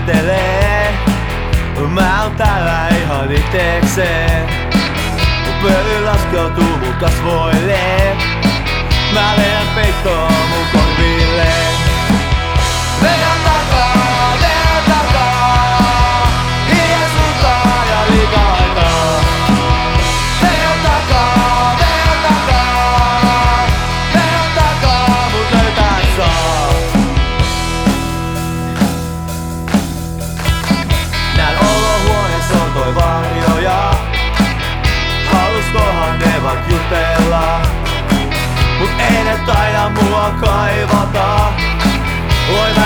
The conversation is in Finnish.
ajattelee, mä oon täällä ihan itekseen. Mun pöly laskeutuu mun kasvoille, mä lennän peittoon mun korville. Vedän takaa, hiljaisuutta ja liika-aikaa. Vedän takaa, mut löytää saa. Nän olohuoneessa on toi varjoja, haluskohan ne vaik jutella, mut ei ne taida mua kaivata.